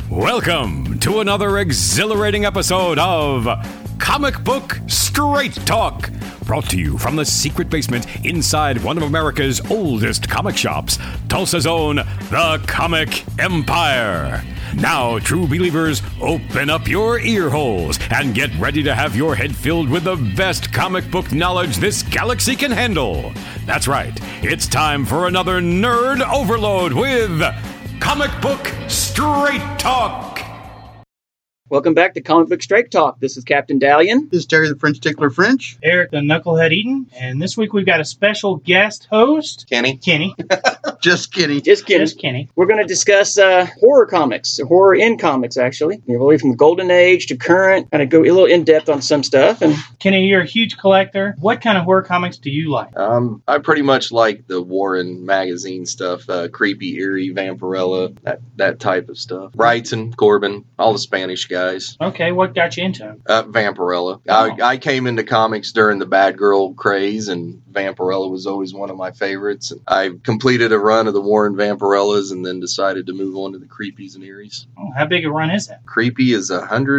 Welcome to another exhilarating episode of Comic Book Straight Talk, brought to you from the secret basement inside one of America's oldest comic shops, Tulsa's own The Comic Empire. Now, true believers, open up your ear holes and get ready to have your head filled with the best comic book knowledge this galaxy can handle. That's right, it's time for another nerd overload with Comic Book Straight Talk. Welcome back to Comic Book Straight Talk. This is Captain Dalian. This is Terry the French Tickler French. Eric the Knucklehead Eaton. And this week we've got a special guest host. Kenny. Just kidding. Just kidding. Just Kenny. We're going to discuss horror comics, horror in comics, actually. We're really from the golden age to current, kind of go a little in-depth on some stuff. And Kenny, you're a huge collector. What kind of horror comics do you like? I pretty much like the Warren magazine stuff, creepy, eerie, Vampirella, that type of stuff. Wrighton, Corbin, all the Spanish guys. Okay, what got you into them? Vampirella. Oh. I came into comics during the Bad Girl craze, and Vampirella was always one of my favorites. And I completed a run of the Warren Vampirellas and then decided to move on to the Creepies and Eries. Oh, how big a run is that? Creepy is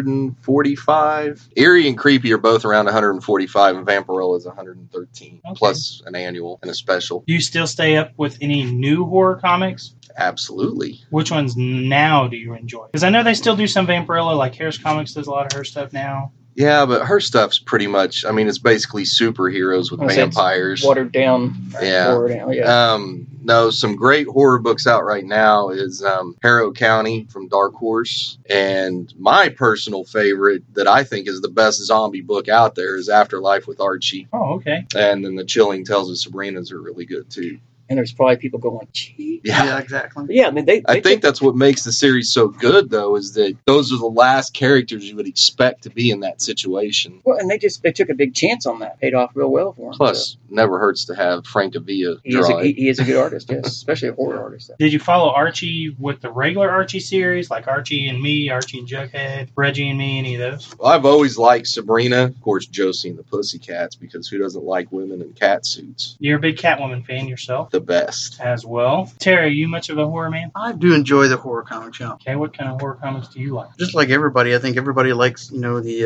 145. Eerie and Creepy are both around 145, and Vampirella is 113, Okay. plus an annual and a special. Do you still stay up with any new horror comics? Absolutely. Which ones now do you enjoy? Because I know they still do some Vampirella, like Harris Comics does a lot of her stuff now. Yeah, but her stuff's pretty much, it's basically superheroes with vampires. watered down. Yeah. Horror down, yeah. No, some great horror books out right now is Harrow County from Dark Horse. And my personal favorite that I think is the best zombie book out there is Afterlife with Archie. Oh, okay. And then the Chilling Tales of Sabrina's are really good too. And there's probably people going, gee. Yeah. Exactly. But yeah, I mean, I think that's what makes the series so good, though, is that those are the last characters you would expect to be in that situation. Well, and they took a big chance on that. Paid off real well for them. Plus, never hurts to have Frank Avila He draw it. is a good artist, yes, especially a horror artist. Did you follow Archie with the regular Archie series, like Archie and Me, Archie and Jughead, Reggie and Me, any of those? Well, I've always liked Sabrina, of course, Josie and the Pussycats, because who doesn't like women in cat suits? You're a big Catwoman fan yourself The best. as well. Terry, are you much of a horror man? I do enjoy the horror comics, yeah. Okay, what kind of horror comics do you like? Just like everybody, I think everybody likes, the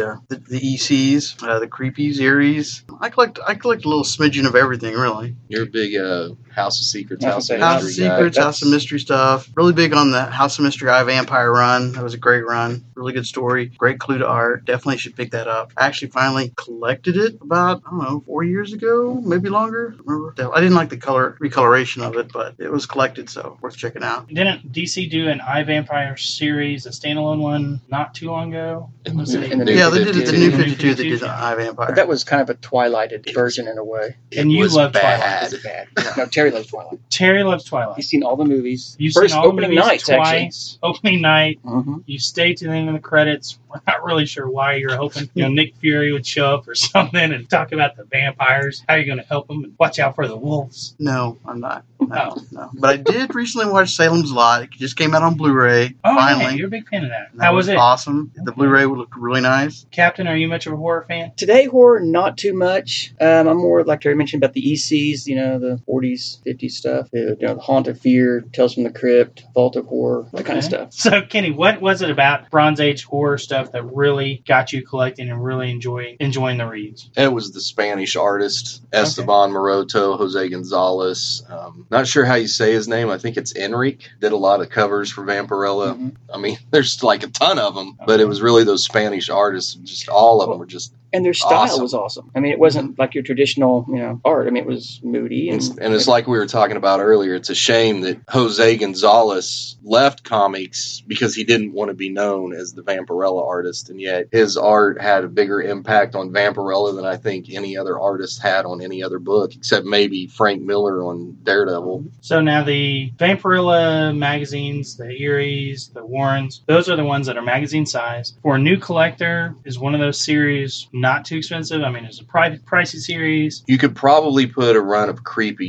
ECs, the Creepies, Eries. I collect a little smidgen of everything, really. You're a big House of Secrets, House House of of House of Mystery guy. Secrets, House of Mystery stuff. Really big on the House of Mystery I Vampire run. That was a great run. Really good story. Great clue to art. Definitely should pick that up. I actually finally collected it about, 4 years ago, maybe longer. I didn't like the recoloration of it, but it was collected, so worth checking out. Didn't DC do an I Vampire series, a standalone one, not too long ago? Was it- In the Yeah, they did it. The new 52, 52. they did I Vampire. But that was kind of a Twilighted version in a way. And you was love bad. It's bad. No, Terry loves Twilight. Terry loves Twilight. He's seen all the movies. You've First seen all opening the movies nights, twice. Opening night. actually. You stay to the end of the credits. We're not really sure why you're hoping Nick Fury would show up or something and talk about the vampires. How you're going to help them and watch out for the wolves. No, I'm not. Oh. No. But I did recently watch Salem's Lot. It just came out on Blu-ray. Oh, finally. yeah, you're a big fan of that. And that How was it? Awesome. The Blu-ray looked really nice. Captain, are you much of a horror fan? Today horror, not too much. I'm more like Terry mentioned about the ECs, the 40s, 50s stuff. The Haunt of Fear, Tales from the Crypt, Vault of Horror, that kind of Okay. stuff. So, Kenny, what was it about Bronze Age horror stuff that really got you collecting and really enjoying the reads? It was the Spanish artist, Esteban Maroto, Jose Gonzalez. Not sure how you say his name. I think it's Enrique. Did a lot of covers for Vampirella. Mhm. There's like a ton of them, but it was really those Spanish artists. Just all of them were just And their style Awesome. was awesome. I mean, it wasn't like your traditional, art. I mean, it was moody. And it's like we were talking about earlier. It's a shame that Jose Gonzalez left comics because he didn't want to be known as the Vampirella artist, and yet his art had a bigger impact on Vampirella than I think any other artist had on any other book, except maybe Frank Miller on Daredevil. So now the Vampirella magazines, the Eries, the Warrens, those are the ones that are magazine size. For a new collector, is one of those series not too expensive? I mean, it's a pricey series. You could probably put a run of Creepy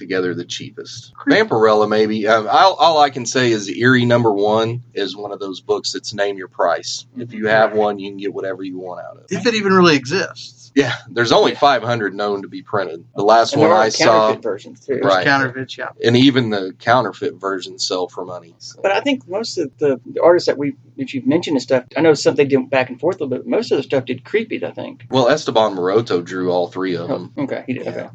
together the cheapest. Vampirella, maybe. All I can say is Eerie #1 is one of those books that's name your price. If you have one, you can get whatever you want out of it. If it even really exists. Yeah, there's only 500 known to be printed. The last And one there are I saw, counterfeit versions too. There's Right. counterfeits, yeah. and even the counterfeit versions sell for money. So. But I think most of the artists that you've mentioned and stuff, I know some they did back and forth a little bit. Most of the stuff did creepy, I think. Well, Esteban Maroto drew all 3 of them. Oh, okay, he did. Okay.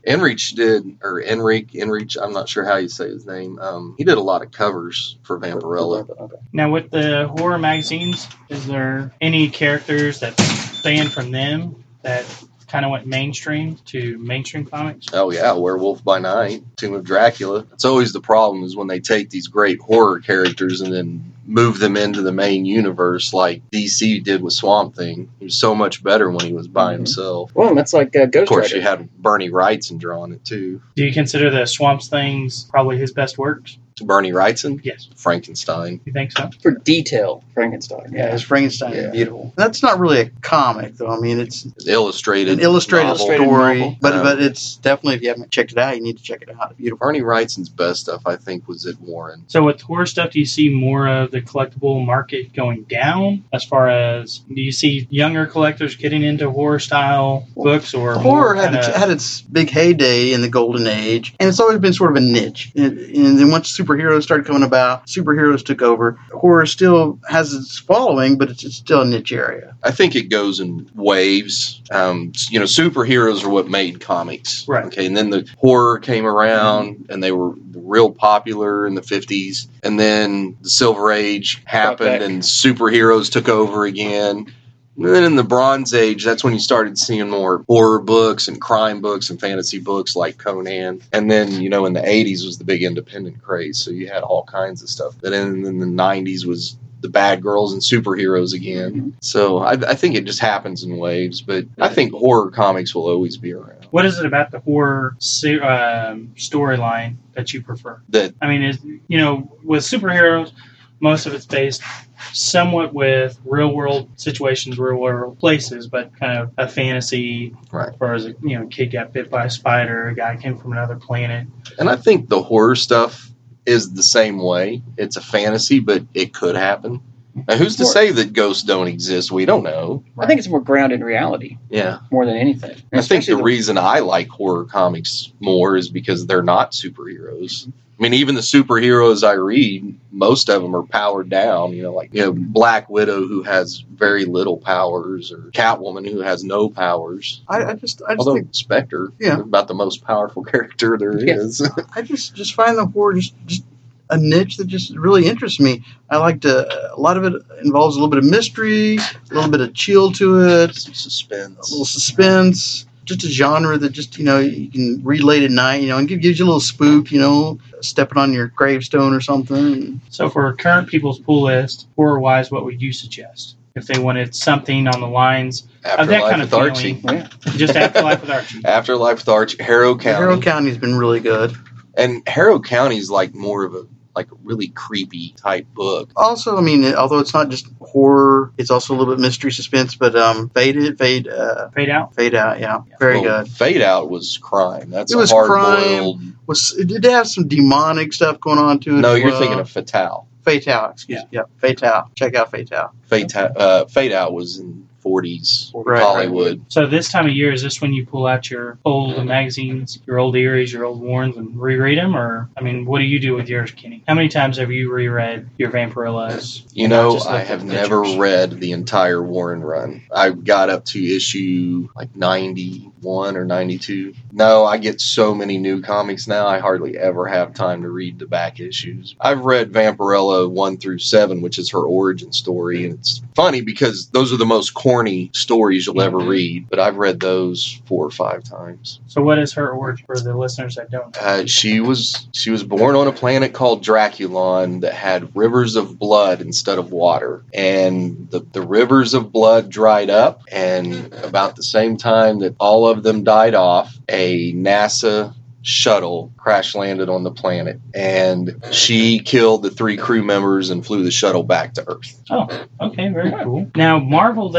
Enrique, I'm not sure how you say his name. He did a lot of covers for Vampirella. Okay. Now, with the horror magazines, is there any characters that stand from them that kind of went mainstream to mainstream comics? Oh yeah, Werewolf by Night, Tomb of Dracula. It's always the problem is when they take these great horror characters and then move them into the main universe like DC did with Swamp Thing. He was so much better when he was by himself. Well, that's like Of Ghost course, Rider. you had Bernie Wrightson drawing it too. Do you consider the Swamp Things probably his best works? Bernie Wrightson? Yes. Frankenstein. You think so? For detail, Frankenstein. Yeah, his Frankenstein Yeah. is beautiful. That's not really a comic, though. I mean, it's Illustrated. an illustrated novel. story, novel. but it's definitely, if you haven't checked it out, you need to check it out. It's beautiful. Bernie Wrightson's best stuff, I think, was at Warren. So with horror stuff, do you see more of the collectible market going down? As far as, do you see younger collectors getting into horror style books, or Horror more kinda- had its big heyday in the golden age, and it's always been sort of a niche. And then once superheroes started coming about, superheroes took over. Horror still has its following, but it's still a niche area. I think it goes in waves. Superheroes are what made comics. Right. Okay, and then the horror came around, and they were real popular in the 50s. And then the Silver Age happened, back. and superheroes took over again. And then in the Bronze Age, that's when you started seeing more horror books and crime books and fantasy books like Conan. And then, in the 80s was the big independent craze. So you had all kinds of stuff. But then in the 90s was the bad girls and superheroes again. So I think it just happens in waves. But I think horror comics will always be around. What is it about the horror storyline that you prefer? That I mean, with superheroes, most of it's based somewhat with real world situations, real world places, but kind of a fantasy. Right. As far as a kid got bit by a spider, a guy came from another planet. And I think the horror stuff is the same way. It's a fantasy, but it could happen. Now, who's to say that ghosts don't exist? We don't know. I think it's more grounded in reality Yeah. more than anything. I think the Especially reason I like horror comics more is because they're not superheroes. I mean, even the superheroes I read, most of them are powered down. Black Widow, who has very little powers, or Catwoman, who has no powers. I just Although think Spectre, Yeah. about the most powerful character there Yeah. is. I just find the horror just a niche that just really interests me. I like a lot of it involves a little bit of mystery, a little bit of chill to it, Some a suspense. little suspense. Just a genre that just, you can read late at night, and gives you a little spook, stepping on your gravestone or something. So for current people's pool list, horror-wise, what would you suggest? If they wanted something on the lines of that Afterlife kind of with Archie. feeling, Yeah. just Afterlife with Archie. Afterlife with Archie. Harrow County. Harrow County's been really good. And Harrow County's like more of a really creepy type book. Also, I mean, although it's not just horror, it's also a little bit mystery suspense, but Fade Out? Out, very Well, good. Fade Out was crime. That's It was a hard-boiled. It did have some demonic stuff going on to it. No, as you're well. thinking of Fatale. Fatale, excuse me. Yeah, Fatale. Check out Fatale. Fade Out was in 40s Right, Hollywood. So this time of year, is this when you pull out your old magazines, your old Eries, your old Warrens, and reread them? Or, what do you do with yours, Kenny? How many times have you reread your Vampirillas? I have never read the entire Warren run. I got up to issue 91 or 92. No, I get so many new comics now, I hardly ever have time to read the back issues. I've read Vampirella 1 through 7, which is her origin story, and it's funny because those are the most corny stories you'll ever read, but I've read those 4 or 5 times. So what is her origin for the listeners that don't know? She was born on a planet called Draculon that had rivers of blood instead of water, and the rivers of blood dried up, and about the same time that all of them died off, a NASA shuttle crash landed on the planet, and she killed the 3 crew members and flew the shuttle back to Earth. Oh, okay, very cool. Now, Marvel,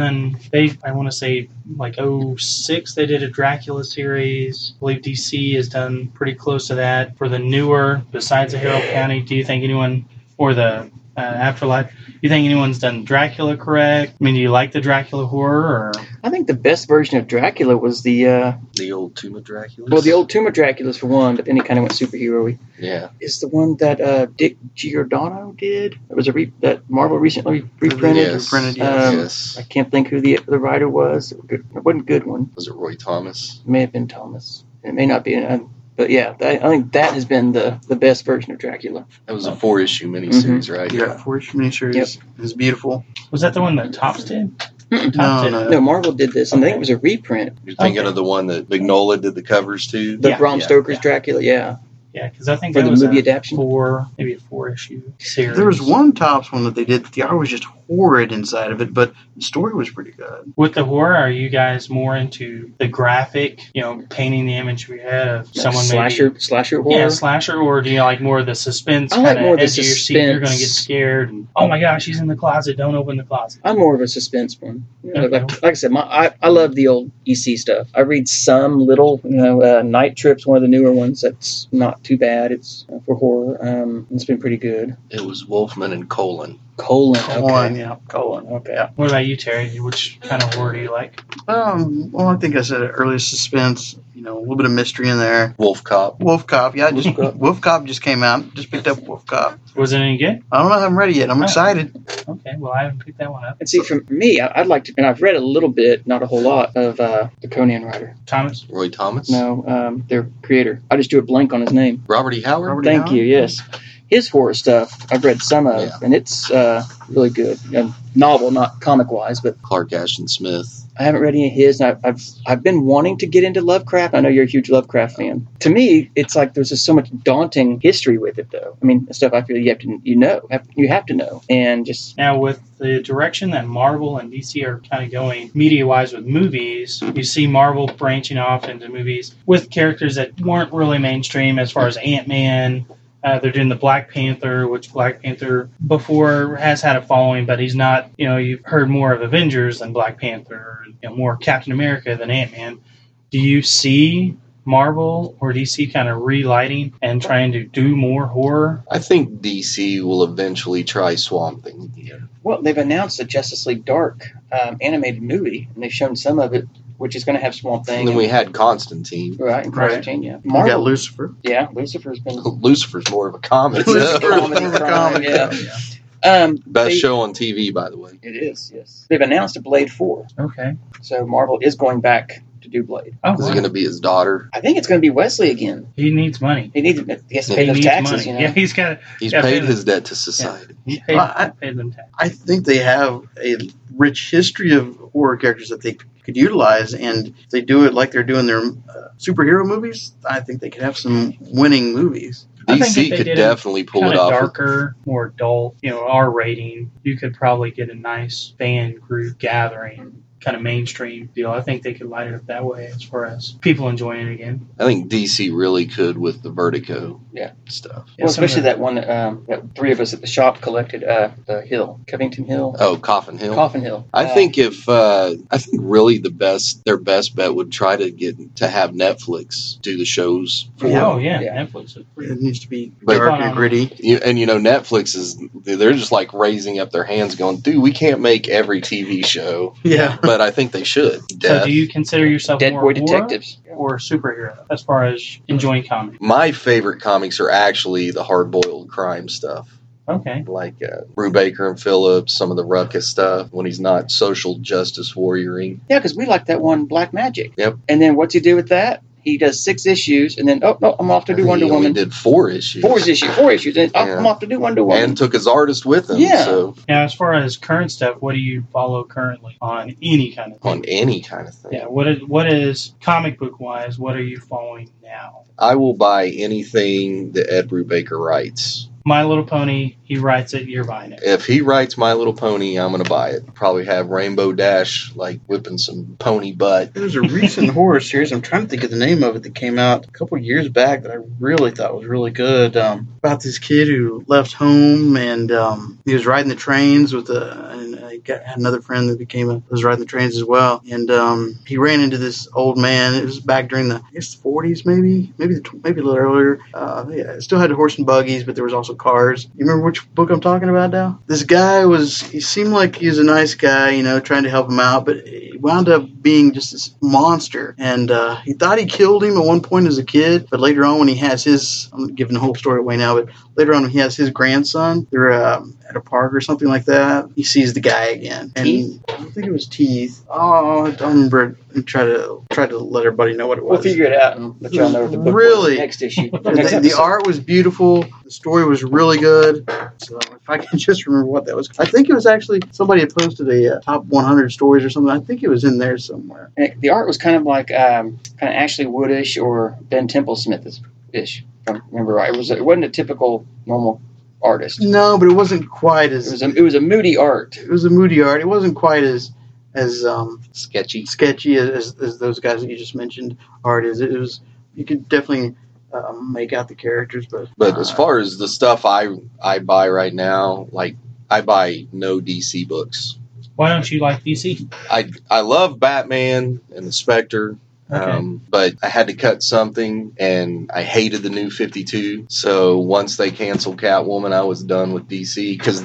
I want to say, like 06, they did a Dracula series. I believe DC has done pretty close to that. For the newer, besides the Harold County, do you think anyone, or the Afterlife, you think anyone's done Dracula correct? I mean, do you like the Dracula horror? Or? I think the best version of Dracula was the old Tomb of Dracula. Well, the old Tomb of Dracula's for one, but then he kind of went superhero-y. Yeah. Is the one that Dick Giordano did? It was that Marvel recently reprinted. Yes. Yes. I can't think who the writer was. It wasn't a good one. Was it Roy Thomas? It may have been Thomas. It may not be. But yeah, I think that has been the best version of Dracula. That was a 4-issue miniseries, right? Yeah, 4-issue miniseries. Yep. It was beautiful. Was that the one that Topps did? No, Marvel did this, and I think it was a reprint. You're thinking of the one that Mignola did the covers to? The Bram Stoker's Dracula, yeah. Yeah, because I think for that the was movie adaptation. Maybe a 4-issue series. There was one Topps one that they did. The art was just horrid inside of it, but the story was pretty good. With the horror, are you guys more into the graphic, painting the image we had of someone slasher horror? Yeah, slasher, or do you like more of the suspense? I like more of the edge of your seat, you're going to get scared. And, oh my gosh, he's in the closet! Don't open the closet. I'm more of a suspense one. Okay. Like I said, I love the old EC stuff. I read some little, Night Trip's one of the newer ones. That's not too bad. It's for horror. It's been pretty good. It was Wolfman and Colin. Colon. Okay. What about you, Terry? Which kind of horror do you like? Well, I think I said it earlier, suspense. A little bit of mystery in there. Wolf Cop. Yeah, Wolf Cop just came out. Just picked up Wolf Cop. Was it any good? I don't know. I haven't read it yet. I'm excited. Okay, well, I haven't picked that one up. And see, for me, I'd like to, and I've read a little bit, not a whole lot, of the Conan writer. Thomas? Roy Thomas? No, their creator. I just drew a blank on his name. Robert E. Howard? Thank you, yes. His horror stuff, I've read some of, and it's really good. Novel, not comic-wise, but... Clark Ashton Smith. I haven't read any of his, and I've been wanting to get into Lovecraft. I know you're a huge Lovecraft fan. To me, it's like there's just so much daunting history with it, though. I mean, stuff I feel you have to know, and just... Now, with the direction that Marvel and DC are kind of going media-wise with movies, you see Marvel branching off into movies with characters that weren't really mainstream as far as Ant-Man. They're doing the Black Panther, which Black Panther before has had a following, but he's not, you've heard more of Avengers than Black Panther, more Captain America than Ant-Man. Do you see Marvel or DC kind of relighting and trying to do more horror? I think DC will eventually try Swamp Thing again. Well, they've announced a Justice League Dark animated movie, and they've shown some of it, which is going to have Swamp Thing. And then we had Constantine. Right, and Constantine, yeah. Marvel. We got Lucifer. Yeah, Lucifer's been... Lucifer's more of a comic. Best show on TV, by the way. It is, yes. They've announced a Blade 4. Okay. So Marvel is going back to do Blade. Oh, is it going to be his daughter? I think it's going to be Wesley again. He needs money. He has to pay those taxes, money. Yeah, he's paid his debt to society. Yeah. Paid them taxes. I think they have a rich history of horror characters that they could utilize, and if they do it like they're doing their superhero movies, I think they could have some winning movies. DC could definitely pull it off. Darker, more adult, R rating. You could probably get a nice fan group gathering, kind of mainstream deal. I think they could light it up that way as far as people enjoying it again. I think DC really could with the Vertigo stuff. Well, especially that one that three of us at the shop collected, the Hill, Covington Hill. Oh, Coffin Hill. Coffin Hill. I think really their best bet would try to get to have Netflix do the shows for them. Oh yeah, Netflix is pretty. It needs to be dark and gritty. Netflix they're just like raising up their hands, going, "Dude, we can't make every TV show." Yeah. But I think they should. So do you consider yourself Dead more Boy Detectives or superhero as far as enjoying comics? My favorite comics are actually the hard-boiled crime stuff. Okay. Like Brubaker and Phillips, some of the Ruckus stuff when he's not social justice warrioring. Yeah, because we like that one, Black Magic. Yep. And then what's he do with that? He does 6 issues, and then, I'm off to do Wonder Woman. He did 4 issues. 4 issues, and I'm off to do Wonder Woman. And took his artist with him. Yeah. So. Now, as far as current stuff, what do you follow currently on any kind of thing? On any kind of thing. Yeah, what is comic book-wise, what are you following now? I will buy anything that Ed Brubaker writes. My Little Pony, he writes it, you're buying it. If he writes My Little Pony, I'm going to buy it. Probably have Rainbow Dash, like, whipping some pony butt. There was a recent horror series, I'm trying to think of the name of it, that came out a couple years back that I really thought was really good. About this kid who left home and he was riding the trains with had another friend that was riding the trains as well. And he ran into this old man. It was back during the 40s, maybe a little earlier. It still had horse and buggies, but there was also cars. You remember which book I'm talking about now? This guy he seemed like he was a nice guy, trying to help him out, but he wound up being just this monster. And he thought he killed him at one point as a kid, but later on when he has I'm giving the whole story away now, but later on when he has his grandson, they're at a park or something like that, he sees the guy again. And Teeth? I don't think it was Teeth. Oh, I don't remember. I try to let everybody know what it was. We'll figure it out and let y'all know what the book Really? was next issue. Next The episode. art was beautiful. The story was really good. So if I can just remember what that was. I think it was actually somebody had posted a top 100 stories or something. I think it was in there somewhere. And the art was kind of like kind of Ashley Woodish or Ben Templesmith-ish, if I remember right. It wasn't a typical normal artist. No, but it wasn't quite as... It was a moody art. It was a moody art. It wasn't quite as Sketchy. as those guys that you just mentioned art is. It was, you could definitely make out the characters, But as far as the stuff I buy right now, like, I buy no DC books. Why don't you like DC? I love Batman and the Spectre. Okay. But I had to cut something, and I hated the New 52. So once they canceled Catwoman, I was done with DC because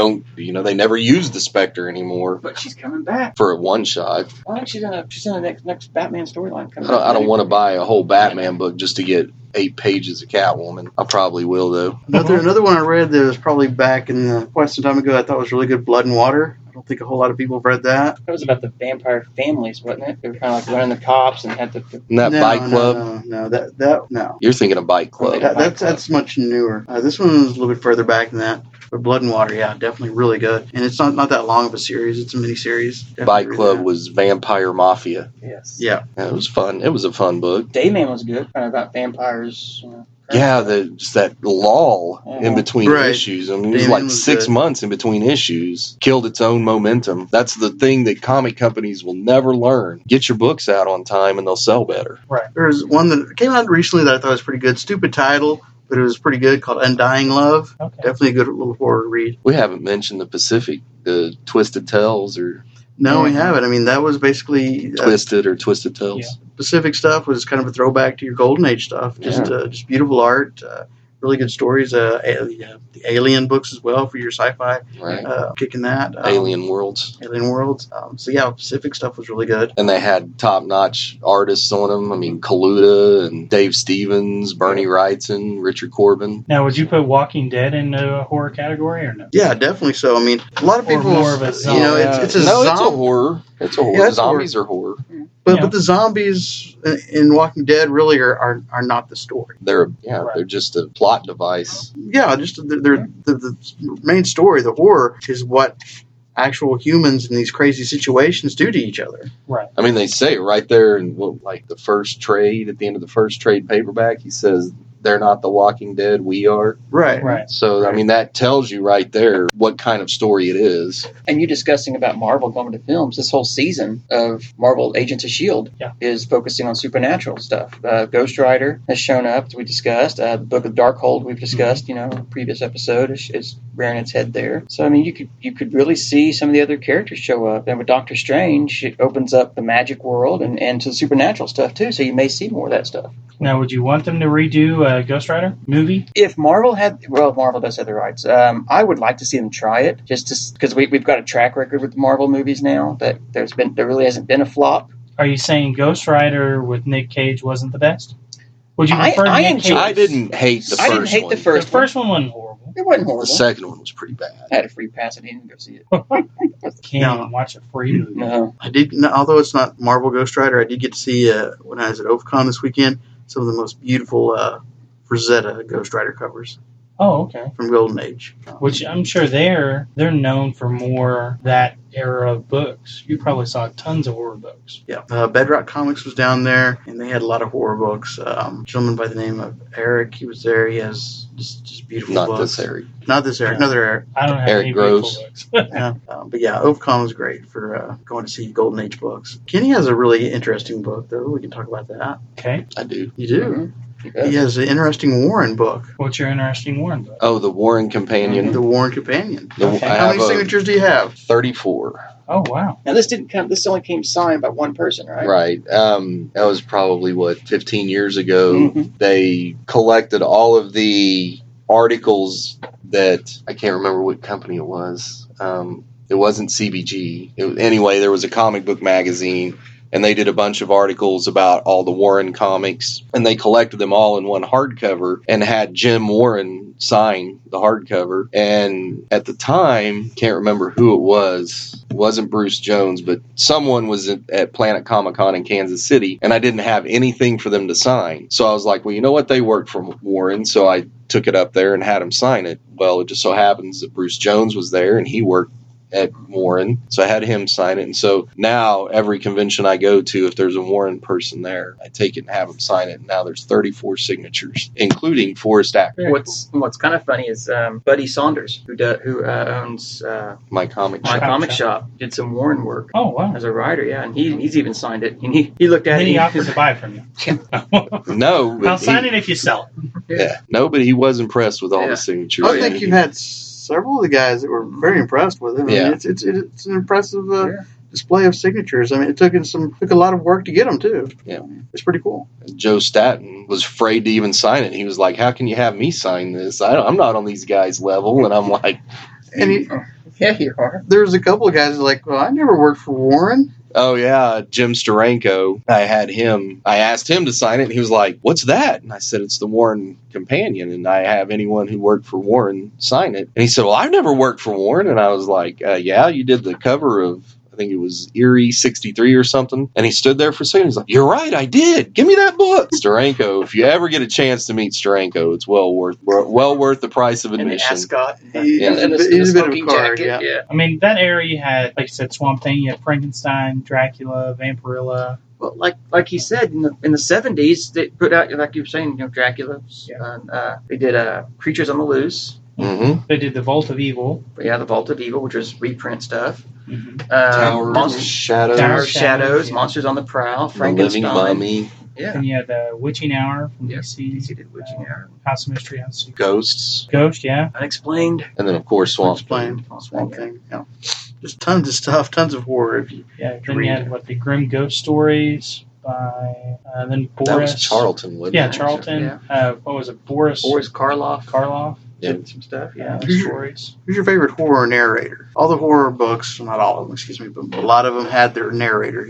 they never use the Spectre anymore But she's coming back. for a one shot. I think she's in the next Batman storyline coming I don't want to buy a whole Batman book just to get 8 pages of Catwoman. I probably will though. Another one I read that was probably back in quite some time ago. I thought was really good. Blood and Water. I don't think a whole lot of people have read that. That was about the vampire families, wasn't it? They were kind of like running the cops and had the Isn't that Bike Club? No. You're thinking of Bike Club. That's much newer. This one was a little bit further back than that. But Blood and Water, yeah, definitely really good. And it's not that long of a series. It's a mini-series. Definitely Bike read Club that. was Vampire Mafia. yes. Yeah. It was fun. It was a fun book. Dayman was good, kind of about vampires. Yeah, just that lull in between Right. issues. I mean, it was Damon like was 6 good. months in between issues. Killed its own momentum. That's the thing that comic companies will never learn. Get your books out on time and they'll sell better. There's one that came out recently that I thought was pretty good. Stupid title, but it was pretty good, called Undying Love. Okay. Definitely a good little horror read. We haven't mentioned the Pacific, the Twisted Tales or No, we haven't. I mean, that was basically Twisted or Twisted Tales. Yeah. Pacific stuff was kind of a throwback to your Golden Age stuff. Just beautiful art, really good stories. The Alien books as well for your sci-fi. Right. Kicking that. Alien Worlds. Alien Worlds. So yeah, Pacific stuff was really good. And they had top-notch artists on them. I mean, Kaluta and Dave Stevens, Bernie Wrightson, Richard Corbin. Now, would you put Walking Dead in a horror category or no? Yeah, definitely so. I mean, a lot of Or people, more of a zombie. it's a No, it's a zombie. horror. It's a horror. Yeah, it's Zombies are horror. Yeah. But the zombies in Walking Dead really are not the story. They're Right. just a plot device. Yeah, just the main story, the horror, is what actual humans in these crazy situations do to each other. Right. I mean, they say it right there in like the first trade, at the end of the first trade paperback, he says, "They're not the Walking Dead, we are." Right. Right. So, I mean, that tells you right there what kind of story it is. And you discussing about Marvel going to films, this whole season of Marvel Agents of S.H.I.E.L.D. Yeah. is focusing on supernatural stuff. Ghost Rider has shown up, as we discussed. The Book of Darkhold we've discussed, in a previous episode, is rearing its head there. So, I mean, you could really see some of the other characters show up. And with Doctor Strange, it opens up the magic world and to the supernatural stuff, too. So you may see more of that stuff. Now, would you want them to redo a Ghost Rider movie? If Marvel Marvel does have the rights. I would like to see them try it, just because we've got a track record with Marvel movies now that there really hasn't been a flop. Are you saying Ghost Rider with Nick Cage wasn't the best? Would you I prefer Nick enjoyed- Cage? I didn't hate the first I didn't hate one. the first The first one wasn't horrible. It wasn't horrible. The second one was pretty bad. I had a free pass. I didn't go see it. Can't No. even watch a free movie. No. I did, although it's not Marvel Ghost Rider, I did get to see when I was at OVCon this weekend some of the most beautiful Rosetta Ghost Rider covers. Oh, okay. from Golden Age. Which I'm sure they're known for more that era of books. You probably saw tons of horror books. Yeah. Bedrock Comics was down there, and they had a lot of horror books. A gentleman by the name of Eric, he was there. He has just beautiful Not books. this Eric. Not this Eric. No. Another Eric. I don't have Eric any Gross. beautiful books. Yeah. But yeah, OVCon was great for going to see Golden Age books. Kenny has a really interesting book, though. We can talk about that. Okay. I do. You do? Mhm. He has an interesting Warren book, What's your interesting Warren book? Oh, the Warren Companion. The Warren Companion. Okay. I How have many signatures do you have? 34. Oh, wow. Now this didn't come. This only came signed by one person, right? Right. That was probably, 15 years ago. Mhm. They collected all of the articles that, I can't remember what company it was. It wasn't CBG. Anyway, there was a comic book magazine, and they did a bunch of articles about all the Warren comics, and they collected them all in one hardcover and had Jim Warren sign the hardcover. And at the time, can't remember who it was. It wasn't Bruce Jones, but someone was at Planet Comic-Con in Kansas City, and I didn't have anything for them to sign. So I was like, well, you know what? They work for Warren, so I took it up there and had him sign it. Well, it just so happens that Bruce Jones was there, and he worked at Warren, so I had him sign it. And so now every convention I go to, if there's a Warren person there, I take it and have him sign it. And now there's 34 signatures, including Forrest Acker, What's kind of funny is Buddy Saunders, who owns my comic My shop. Comic Shop, did some Warren work Oh, wow. as a writer. Yeah, and he's even signed it. And he looked at And it. he and offered to buy it from you. No, but I'll sign it if you sell it. Yeah, no, but he was impressed with all Yeah. the signatures. I think you've had several of the guys that were very impressed with him. I Yeah. mean, it's an impressive display of signatures. I mean, it took a lot of work to get them too. Yeah. It's pretty cool. Joe Staton was afraid to even sign it. He was like, "How can you have me sign this? I'm not on these guys' level." And I'm like, And Yeah, you are. there's a couple of guys that are like, well, I never worked for Warren. "Oh yeah, Jim Steranko. I asked him to sign it, and he was like, 'What's that?' And I said, 'It's the Warren Companion, and I have anyone who worked for Warren sign it.' And he said, 'Well, I've never worked for Warren.' And I was like, 'Yeah, you did the cover of, I think it was Erie 63 or something.' And he stood there for a second. He's like, 'You're right, I did. Give me that book.' Steranko, if you ever get a chance to meet Steranko, it's well worth the price of And the admission. ascot. He's Yeah. And the he's a bit of a smoking card, jacket. yeah. I mean, that area you had, like you said, Swamp Thing, you had Frankenstein, Dracula, Vampirilla. Well, like he said, in the 70s, they put out, like you were saying, Dracula. They did Creatures on the Loose. Mm-hmm. They did the Vault of Evil. But yeah, the Vault of Evil, which was reprint stuff. Towers, Monsters, Shadows, Tower Tower of of Shadows, yeah. Monsters on the Prowl, The Living Frankenstein. Mummy, Yeah. And you had the Witching Hour from Yeah, DC. DC did Witching Hour. House of Mystery, House of Secrets. Ghosts, Ghost, yeah. Unexplained. and then of course Swamp. Explained. Swamp Thing. Yeah. Just tons of stuff, tons of horror. If you Yeah, then Read. you had, the Grim Ghost Stories by, then Boris. That was Charlton, wasn't Yeah, it? Charlton. Yeah. What was it? Boris Karloff. Karloff. Yeah. Did some stuff. Yeah, Yeah. the stories. Who's your favorite horror narrator? All the horror books, not all of them, excuse me, but a lot of them had their narrator.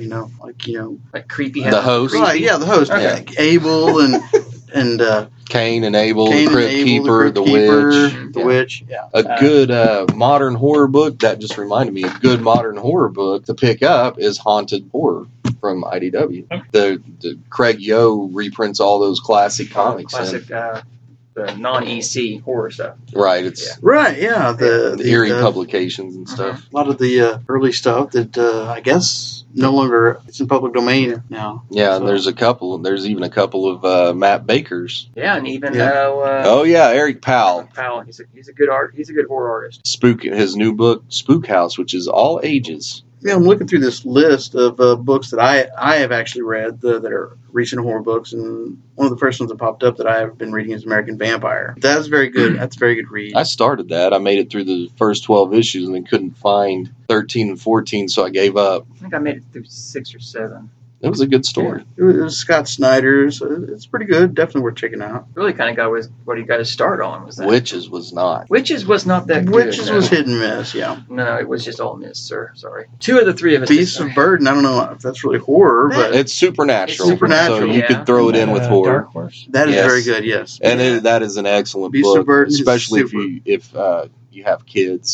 Like Creepy. The host. Right? Yeah, the host, Okay. like Abel and Cain and Abel, Cain the and Crypt Abel, Keeper, Crypt the Keeper, Witch. the Witch. Yeah. A good modern horror book, that just reminded me, a good modern horror book to pick up is Haunted Horror from IDW. Okay. The Craig Yo reprints all those classic comics. Classic, the non-EC horror stuff. Right, it's Right. Yeah. The Eerie publications and stuff. A lot of the early stuff that I guess no longer it's in public domain now. Yeah, So- and there's even a couple of Matt Bakers. Yeah, and even Yeah. Oh yeah, Eric Powell. Powell. He's a good horror artist. His new book, Spook House, which is all ages. Yeah, I'm looking through this list of books that I have actually read that are recent horror books, and one of the first ones that popped up that I have been reading is American Vampire. That's very good. That's a very good read. I started that. I made it through the first 12 issues and then couldn't find 13 and 14, so I gave up. I think I made it through 6 or 7. It was a good story. It was Scott Snyder's. It's pretty good. Definitely worth checking out. Really kind of got what he got to start on was that. Witches was not. Witches was not that good. Witches no. was hit and miss. Yeah. No, it was just all miss, sir. Sorry. 2 of the 3 of us. Beasts of Burden. I don't know if that's really horror, but It's supernatural. It's supernatural, So you yeah. could throw it in with horror. Dark Horse. that is Yes. very good. Yes. And that is an excellent Beasts of book, Burden is especially super. if you have kids.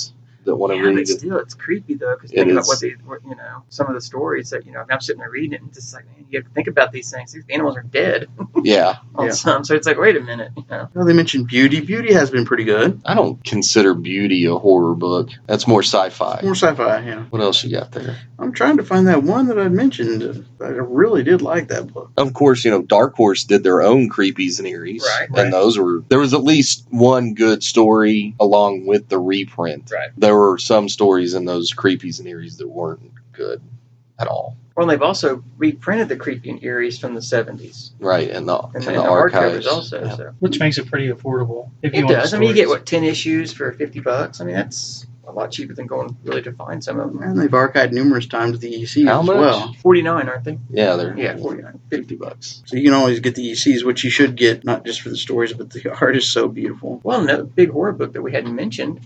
that want to Yeah, read but it. still, it's creepy though. Because It think about is. some of the stories that I'm sitting there reading it, and just like, man, you have to think about these things. These animals are dead Yeah, on Yeah. some, so it's like, wait a minute, Well, they mentioned Beauty. Beauty has been pretty good. I don't consider Beauty a horror book. That's more sci-fi. More sci-fi, yeah. What else you got there? I'm trying to find that one that I mentioned. I really did like that book. Of course, Dark Horse did their own creepies and eeriees, Right. and there was at least one good story along with the reprint. Right. There were some stories in those creepies and eeriees that weren't good at all. Well, they've also reprinted the Creepy and Eerie's from the 70s. Right, and the And in the the hardcovers archives also. Yeah. So. Which makes it pretty affordable. If you It want the does. I mean, you get, stories. 10 issues for $50? I mean, that's a lot cheaper than going really to find some of them. And they've archived numerous times the ECs How as much? well. 49, aren't they? Yeah, they're Yeah, 49. $50. So you can always get the ECs, which you should get, not just for the stories, but the art is so beautiful. Well, another big horror book that we hadn't mentioned,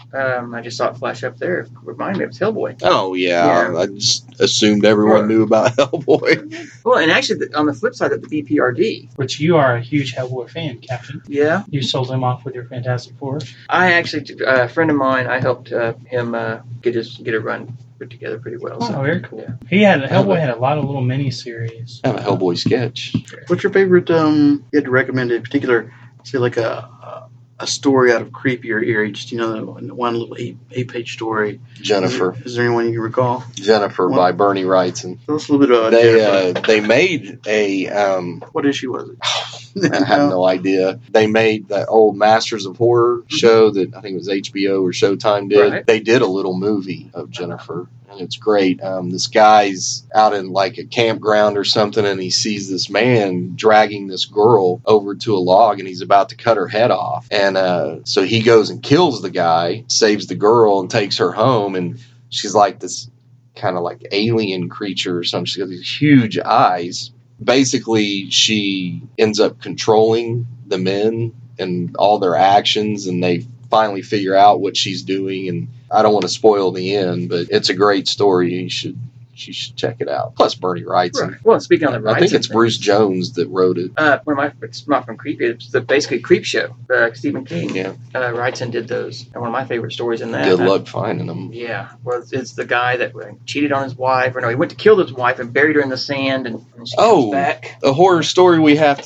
I just saw it flash up there. Remind me, it was Hellboy. Oh yeah, Yeah. I just assumed everyone Right. knew about Hellboy. Well, and actually, on the flip side of the BPRD, Which you are a huge Hellboy fan, Captain. yeah, You sold him off with your Fantastic Four. I actually, a friend of mine, I helped him get a run put together pretty well. Oh, So, very cool. yeah. Hellboy had a lot of little mini series. I have a Hellboy sketch. What's your favorite, you had to recommend in particular, say like a story out of Creepy or Eerie, just, one little eight-page story. Jennifer. Is there anyone you can recall? Jennifer by Bernie Wrightson. Tell us a little bit about Jennifer. They made a What issue was it? I have no idea. They made that old Masters of Horror show that I think it was HBO or Showtime did. Right. They did a little movie of Jennifer, and it's great. This guy's out in like a campground or something, and he sees this man dragging this girl over to a log, and he's about to cut her head off. And so he goes and kills the guy, saves the girl, and takes her home, and she's like this kind of like alien creature or something. She's got these huge eyes. Basically, she ends up controlling the men and all their actions, and they finally figure out what she's doing. And I don't want to spoil the end, but it's a great story. You should check it out. Plus Bernie Wrightson. Right. Well, speaking on the I think Wrightson it's thing, Bruce Jones that wrote it. it's not from Creepy. It's basically Creep Show. Stephen King. Yeah. Wrightson did those, and one of my favorite stories in that. Good luck finding them. Yeah, well, it's the guy that cheated on his wife, or no, he went to kill his wife and buried her in the sand, and she comes back. A horror story we have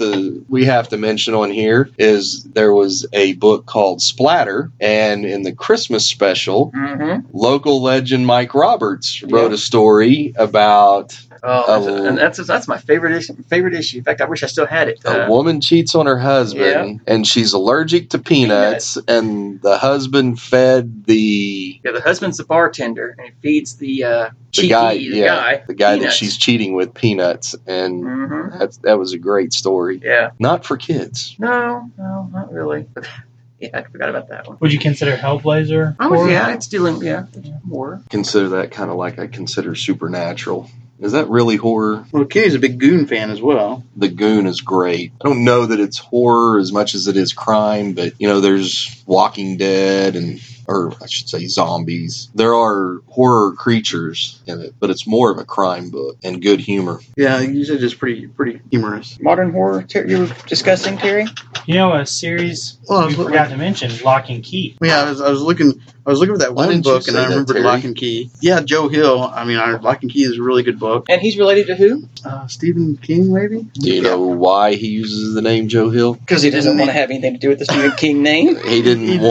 to mention on here is there was a book called Splatter, and in the Christmas special, Mm-hmm. local legend Mike Roberts wrote a story about Oh, and that's my favorite issue. In fact, I wish I still had it. a woman cheats on her husband, and she's allergic to peanuts, and the husband fed the husband's the bartender, and he feeds the guy peanuts. that she's cheating with peanuts, and Mm-hmm. that was a great story. Yeah. Not for kids. No, not really. Yeah, I forgot about that one. Would you consider Hellblazer? Oh, horror? yeah, it's dealing, more. Consider that kind of like I consider Supernatural. Is that really horror? Well, Kenny's a big Goon fan as well. The Goon is great. I don't know that it's horror as much as it is crime, but there's Walking Dead or I should say zombies. There are horror creatures in it, but it's more of a crime book and good humor. Yeah, you said it's pretty humorous. Modern horror you were discussing, Terry? A series Well, we forgot to mention, Lock and Key. Yeah, I was looking for that Why one didn't you book, say and I that, remembered Terry? Lock and Key. Yeah, Joe Hill. I mean, Lock and Key is a really good book. And he's related to who? Stephen King, maybe? Do you know why he uses the name Joe Hill? Because he doesn't want to have anything to do with the Stephen King name. He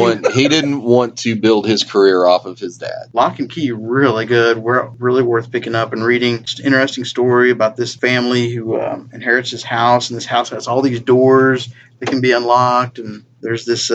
didn't want to build his career off of his dad. Lock and Key, really good. Really worth picking up and reading. Just an interesting story about this family who inherits this house, and this house has all these doors that can be unlocked, and there's this,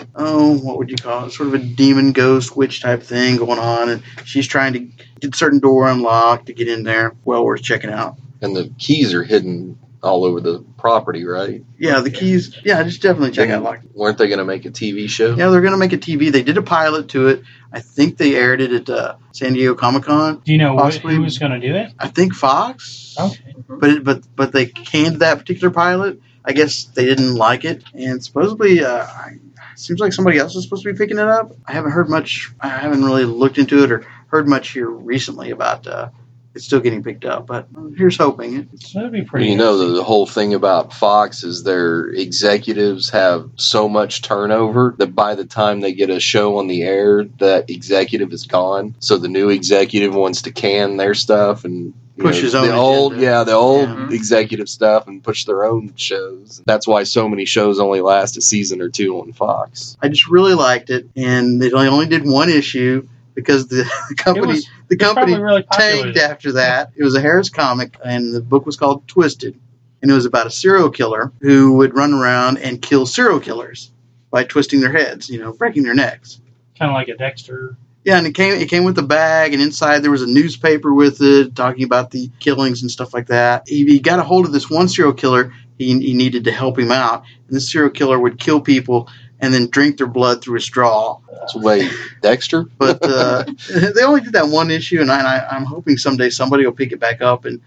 what would you call it? Sort of a demon, ghost, witch type thing going on, and she's trying to get a certain door unlocked to get in there. Well worth checking out. And the keys are hidden all over the property, right? Yeah, the keys. Yeah, just definitely check out Lock. Weren't they going to make a TV show? Yeah, they're going to make a TV. They did a pilot to it. I think they aired it at San Diego Comic-Con. Do you know Possibly. who was going to do it? I think Fox. Okay. But they canned that particular pilot. I guess they didn't like it, and supposedly it seems like somebody else is supposed to be picking it up. I haven't heard much. I haven't really looked into it or heard much here recently about the it's still getting picked up. But here's hoping. That'd be pretty. You know, the whole thing about Fox is their executives have so much turnover that by the time they get a show on the air, that executive is gone. So the new executive wants to can their stuff and Push his own the old, agenda. the old executive stuff and push their own shows. That's why so many shows only last a season or two on Fox. I just really liked it, and they only did one issue because the company probably really popular. tanked after that. It was a Harris comic, and the book was called Twisted, and it was about a serial killer who would run around and kill serial killers by twisting their heads, breaking their necks. Kind of like a Dexter. Yeah, and it came with a bag, and inside there was a newspaper with it talking about the killings and stuff like that. He got a hold of this one serial killer. He needed to help him out, and this serial killer would kill people and then drink their blood through a straw. So wait, Dexter? But they only did that one issue, and I'm hoping someday somebody will pick it back up and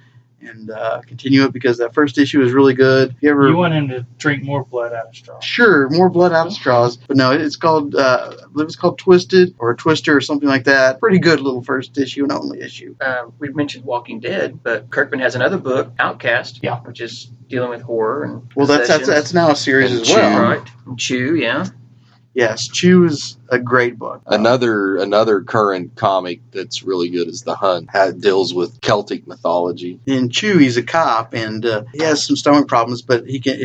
continue it, because that first issue is really good. If You want him to drink more blood out of straw. Sure, more blood out of straws. But no, it's called, I believe it's called Twisted or Twister or something like that. Pretty good little first issue and only issue. We've mentioned Walking Dead, but Kirkman has another book, Outcast, Yeah. which is dealing with horror and Well, that's possessions. now a series And as well. Chew. Right. And Chew, yeah. Yes, Chew is a great book. Another current comic that's really good is The Hunt. It deals with Celtic mythology. In Chew, he's a cop, and he has some stomach problems, but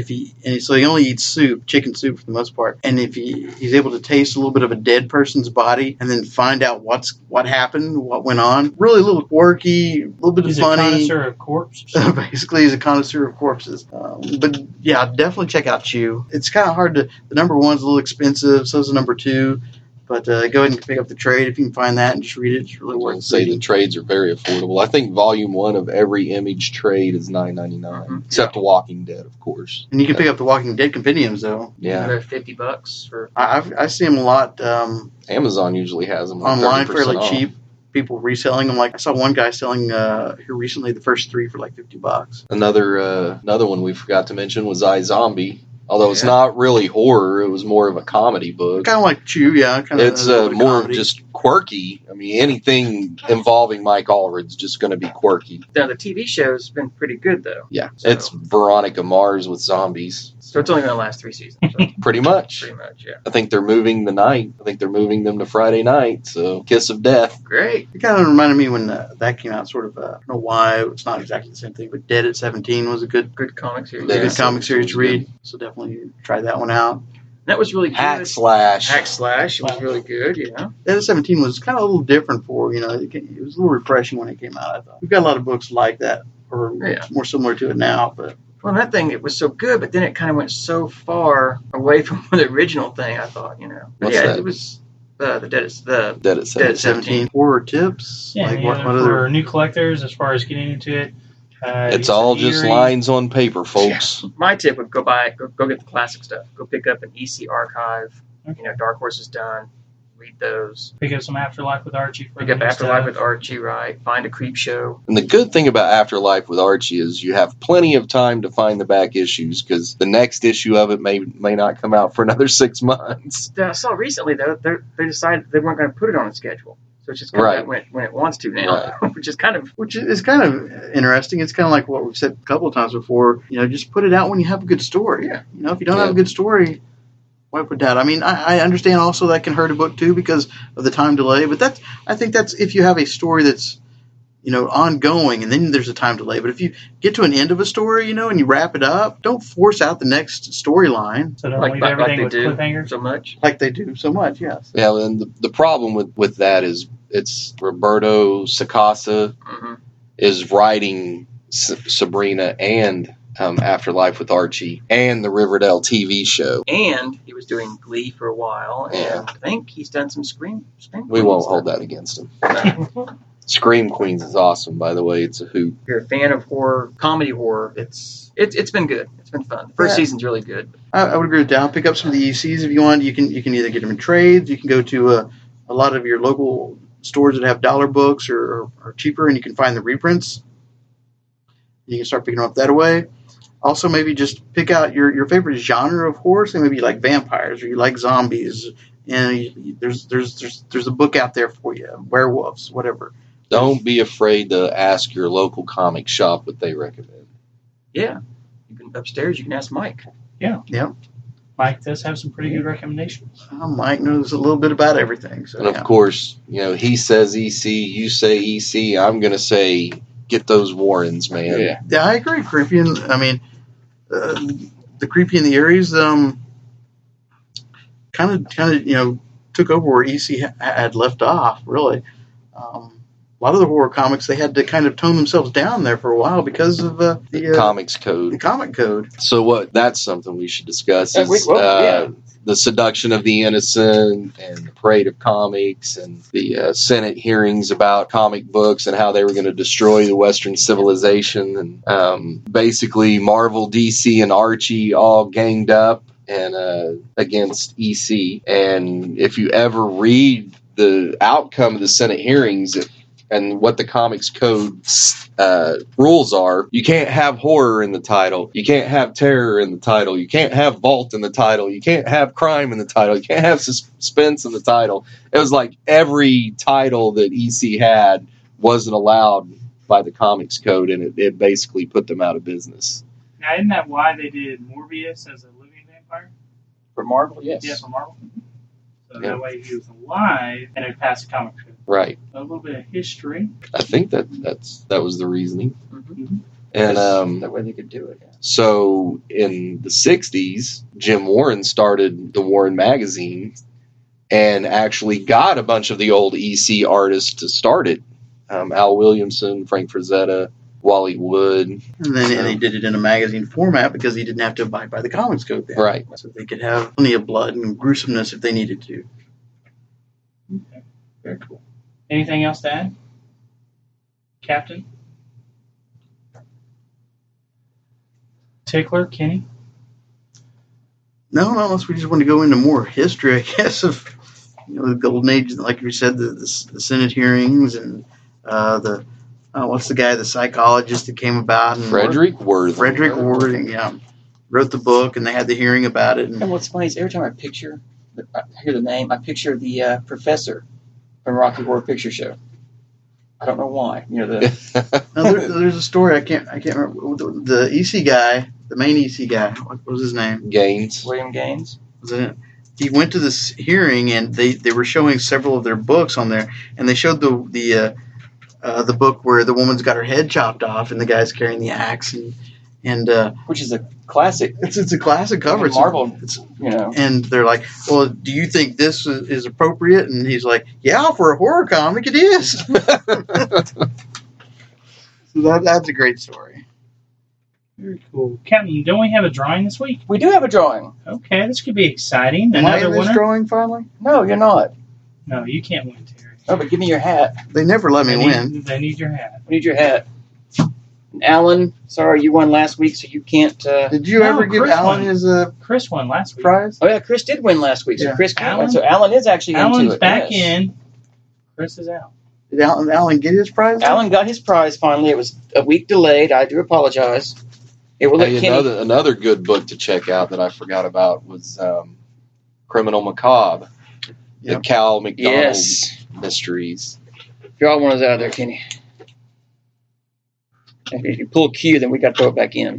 so he only eats soup, chicken soup for the most part. And if he's able to taste a little bit of a dead person's body and then find out what happened, what went on, really a little quirky, a little bit He's funny. a connoisseur of corpses. Basically, he's a connoisseur of corpses. But yeah, definitely check out Chew. It's kind of hard to. The number one's a little expensive, so is the number two. But go ahead and pick up the trade if you can find that and just read it. It's really I worth would say the reading. trades are very affordable. I think volume 1 of every Image trade is $9.99, except The Walking Dead, of course. And you can pick up the Walking Dead compendiums though. Yeah, They're $50 for. I see them a lot Amazon usually has them like online 30% fairly off. cheap. People reselling them. Like I saw one guy selling here recently the first 3 for like $50. Another one we forgot to mention was iZombie. Although it's Yeah. not really horror, it was more of a comedy book. Kind of like Chew, yeah. It's more just quirky. I mean, anything involving Mike Allred's just going to be quirky. Now, the TV show's been pretty good, though. Yeah, So- it's Veronica Mars with zombies, So it's only going to last 3 seasons. So pretty much. pretty much, yeah. I think they're moving the night. I think they're moving them to Friday night. So, kiss of death. Great. It kind of reminded me when that came out. Sort of, I don't know why it's not exactly the same thing, but Dead at 17 was a good Good comic series. Yeah. good Yeah. comic series to It was read. So definitely try that one out. That was really good. Hack Slash. Hack Slash was really good, yeah. Dead at 17 was kind of a little different it was a little refreshing when it came out. I thought we've got a lot of books like that, or Yeah. more similar to it now, but. Well, that thing, it was so good, but then it kind of went so far away from the original thing, I thought, But What's yeah, that? it was the Dead at the Dead at 17. 17. Horror tips? Yeah, Like yeah, what for other? new collectors, as far as getting into it. It's all just lines on paper, folks. My tip would go get the classic stuff. Go pick up an EC archive. Dark Horse is done. Read those. Pick up some Afterlife with Archie. For Pick the up new Afterlife stuff. with Archie, right? Find a Creep Show. And the good thing about Afterlife with Archie is you have plenty of time to find the back issues because the next issue of it may not come out for another 6 months. I saw recently, though, they decided they weren't going to put it on a schedule. So it's just kind Right. of when it wants to now, which is kind of Which is kind of interesting. It's kind of like what we've said a couple of times before. Just put it out when you have a good story. Yeah. If you don't have a good story, why put that? I mean, I understand also that can hurt a book too because of the time delay. But I think that's if you have a story that's ongoing and then there's a time delay. But if you get to an end of a story, and you wrap it up, don't force out the next storyline So don't like leave they everything with do cliffhangers. so much. like they do so much. Yes. Yeah, and the problem with that is it's Roberto Sacasa Hmm. is writing Sabrina and Afterlife with Archie and the Riverdale TV show. And he was doing Glee for a while, and Yeah. I think he's done some Scream. We won't hold that against him. Scream Queens is awesome, by the way. It's a hoot. If you're a fan of horror, comedy horror, it's been good. It's been fun. The first Yeah. season's really good. I would agree with that. Pick up some of the ECs if you want. You can either get them in trades. You can go to a lot of your local stores that have dollar books or cheaper, and you can find the reprints. You can start picking them up that way. Also, maybe just pick out your favorite genre of horror. So maybe you like vampires or you like zombies. And there's a book out there for you, werewolves, whatever. Don't be afraid to ask your local comic shop what they recommend. Yeah. You can upstairs. You can ask Mike. Mike does have some pretty good recommendations. Mike knows a little bit about everything. So, And of course, he says EC, you say EC. I'm gonna say get those Warrens, man. Yeah, I agree. Creepy and the Creepy and the Aries kind of took over where EC had left off. Really, a lot of the horror comics, they had to kind of tone themselves down there for a while because of the Comics code. The comic code. So that's something we should discuss. Is, yeah. The seduction of the innocent and the parade of comics and the Senate hearings about comic books and how they were going to destroy the Western civilization. And basically Marvel, DC, and Archie all ganged up and against EC. And if you ever read the outcome of the Senate hearings and what the comics code rules are, you can't have horror in the title. You can't have terror in the title. You can't have vault in the title. You can't have crime in the title. You can't have suspense in the title. It was like every title that EC had wasn't allowed by the comics code, and it basically put them out of business. Now, isn't that why they did Morbius as a living vampire? For Marvel, yes. Yeah, for Marvel. So that way he was alive and it passed the comic code. Right. A little bit of history. I think that was the reasoning. Mm-hmm. And that way they could do it. Yeah. So in the 60s, Jim Warren started the Warren magazine and actually got a bunch of the old EC artists to start it. Al Williamson, Frank Frazetta, Wally Wood. And then he did it in a magazine format because he didn't have to abide by the comics code then. Right. So they could have plenty of blood and gruesomeness if they needed to. Okay. Very cool. Anything else to add? Captain? Tickler? Kenny? No, unless we just want to go into more history, I guess, of the golden age, like you said, the Senate hearings and what's the guy, the psychologist that came about? And Frederick Worthing. Frederick Worthing, yeah. Wrote the book, and they had the hearing about it. And what's funny is every time I hear the name, I picture the professor from Rocky Horror Picture Show. I don't know why. Now, there's a story I can't remember. The EC guy, the main EC guy, what was his name? Gaines. William Gaines. Was it? He went to this hearing, and they were showing several of their books on there, and they showed the book where the woman's got her head chopped off, and the guy's carrying the axe, and which is a classic. It's a classic cover. Marvel, And they're like, "Well, do you think this is appropriate?" And he's like, "Yeah, for a horror comic, it is." So that's a great story. Very cool. Captain, don't we have a drawing this week? We do have a drawing. Okay, this could be exciting. Am I in Another this winner? drawing finally? No, you're not. No, you can't win, Terry. Oh, but give me your hat. They never let me win. They need your hat. I need your hat. And Alan, sorry, you won last week, so you can't. Did you No, ever give Chris Alan won. his Chris won last week. prize? Oh yeah, Chris did win last week, so Yeah. Chris can't Alan? win. So Alan is actually Alan's into it. back yes. in. Chris is out. Did Alan get his prize? Alan got his prize finally. It was a week delayed. I do apologize. It will let Hey, Kenny. another good book to check out that I forgot about was Criminal Macabre. The Yep. Cal McDonald Yes. mysteries. Draw one of those out of there, Kenny. If you pull Q, then we got to throw it back in.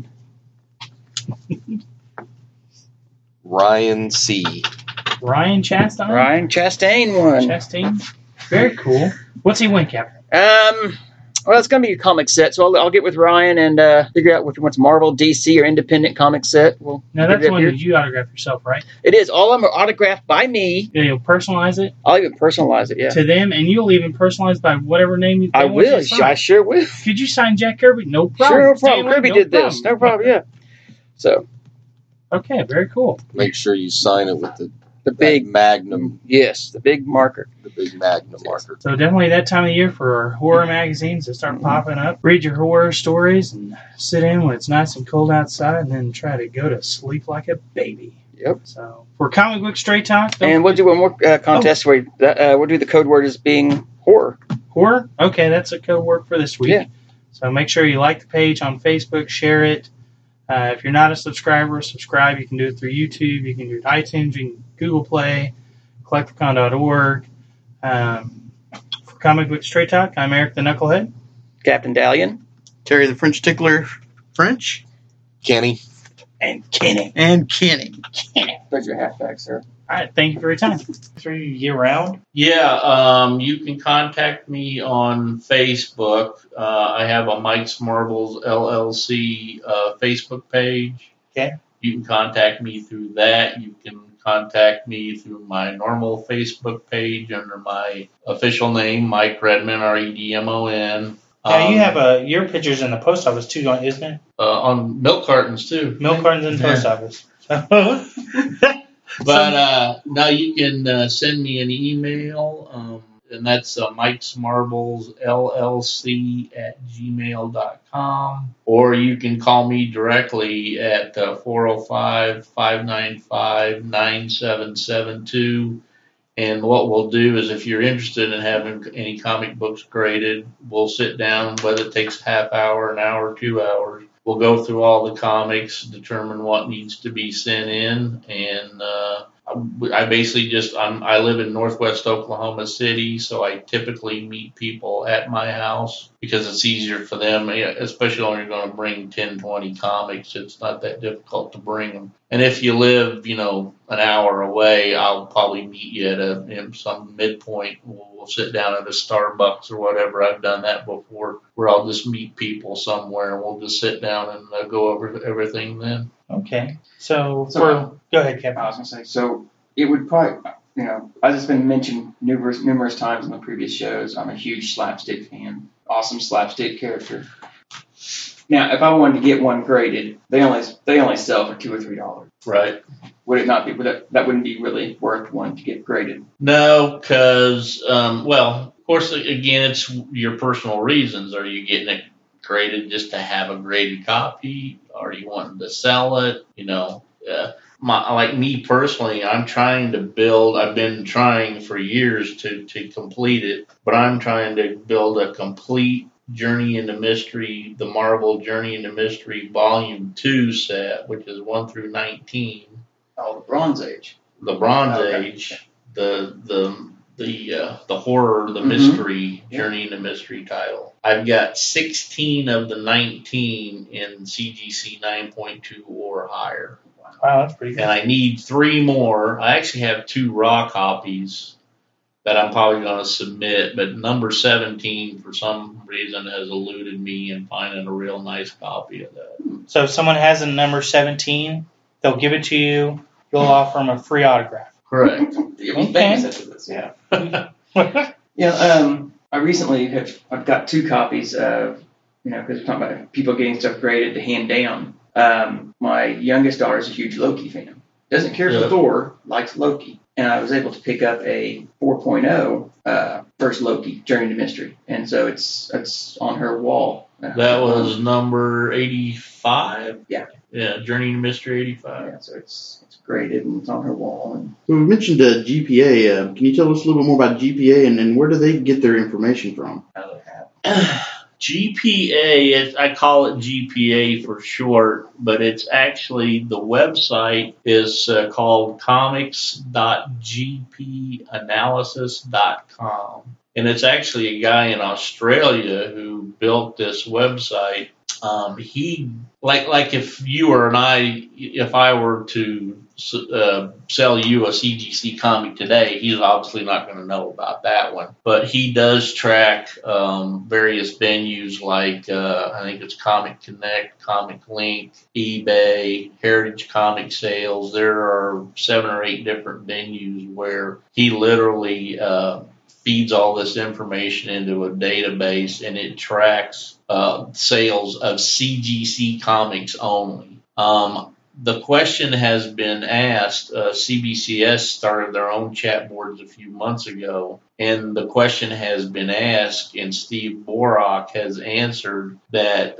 Ryan C. Ryan Chastain? Ryan Chastain won. Chastain. Very cool. What's he win, Captain? Well, it's going to be a comic set, so I'll get with Ryan and figure out which one's Marvel, DC, or independent comic set. We'll Now, figure that's it out one here. that you autograph yourself, right? It is. All of them are autographed by me. You'll personalize it I'll even personalize it, yeah. to them, and you'll even personalize by whatever name you I want you will. to sign. I sure will. Could you sign Jack Kirby? No problem. Sure, no Stay problem. away, Kirby no did this. No problem, yeah. So, Okay, very cool. Make sure you sign it with the the big, Magnum, yes, the big marker. the big Magnum marker. So definitely that time of year for horror magazines to start popping up. Read your horror stories and sit in when it's nice and cold outside, and then try to go to sleep like a baby. Yep. So for Comic Book Straight Talk, And we'll do one more contest where we'll do the code word as being horror. horror. Okay, that's a code word for this week. Yeah. So make sure you like the page on Facebook, share it. If you're not a subscriber, subscribe. You can do it through YouTube. You can do it iTunes. You can Google Play, collecticon.org. For Comic Book Straight Talk, I'm Eric the Knucklehead. Captain Dalian. Terry the French Tickler French. Kenny. And Kenny. And Kenny. There's your halfback, sir. All right, thank you for your time. For you year-round? Yeah, you can contact me on Facebook. I have a Mike's Marbles LLC Facebook page. Okay. You can contact me through that. You can contact me through my normal Facebook page under my official name, Mike Redmond, Redmon. Yeah, you have your pictures in the post office too, isn't it? On milk cartons too. Milk cartons in the post office. But now you can send me an email, and that's Mike's Marbles LLC at gmail.com, or you can call me directly at 405-595-9772. And what we'll do is, if you're interested in having any comic books graded, we'll sit down, whether it takes a half hour, an hour, 2 hours. We'll go through all the comics, determine what needs to be sent in, and I basically I live in Northwest Oklahoma City, so I typically meet people at my house because it's easier for them, especially when you're going to bring 10, 20 comics. It's not that difficult to bring them. And if you live, an hour away, I'll probably meet you at some midpoint. We'll sit down at a Starbucks or whatever. I've done that before, where I'll just meet people somewhere and we'll just sit down and go over everything then. Okay. So go ahead, Kevin. I was going to say, so it would probably, as it's been mentioned numerous times in the previous shows, I'm a huge slapstick fan. Awesome slapstick character. Now, if I wanted to get one graded, they only sell for $2 or $3. Right. Would it not be? That wouldn't be really worth one to get graded? No, because of course, again, it's your personal reasons. Are you getting it graded just to have a graded copy? Are you wanting to sell it? Like me personally, I'm trying to build. I've been trying for years to complete it, but I'm trying to build a complete Journey into Mystery, the Marvel Journey into Mystery Volume 2 set, which is 1 through 19. Oh, the Bronze Age. The Bronze Age, the horror, the mystery, Journey into Mystery title. I've got 16 of the 19 in CGC 9.2 or higher. Wow, that's pretty good. And I need 3 more. I actually have 2 raw copies that I'm probably going to submit, but number 17 for some reason has eluded me in finding a real nice copy of that. So if someone has a number 17, they'll give it to you. You'll offer them a free autograph. Correct. Yeah. I recently I've got 2 copies of, because we're talking about people getting stuff graded to hand down. My youngest daughter is a huge Loki fan. Doesn't care for Thor, likes Loki. And I was able to pick up a 4.0 first Loki, Journey to Mystery. And so it's on her wall. That was number 85? Yeah. Yeah, Journey to Mystery 85. Yeah, so it's graded and it's on her wall. And So we mentioned GPA. Can you tell us a little bit more about GPA and where do they get their information from? GPA, I call it GPA for short, but it's actually, the website is called comics.gpanalysis.com. And it's actually a guy in Australia who built this website. He, like if you or if I were to sell you a CGC comic today, he's obviously not going to know about that one. But he does track various venues like I think it's Comic Connect, Comic Link, eBay, Heritage Comic Sales. There are 7 or 8 different venues where he literally feeds all this information into a database, and it tracks sales of CGC comics only. The question has been asked, CBCS started their own chat boards a few months ago, and the question has been asked, and Steve Borak has answered that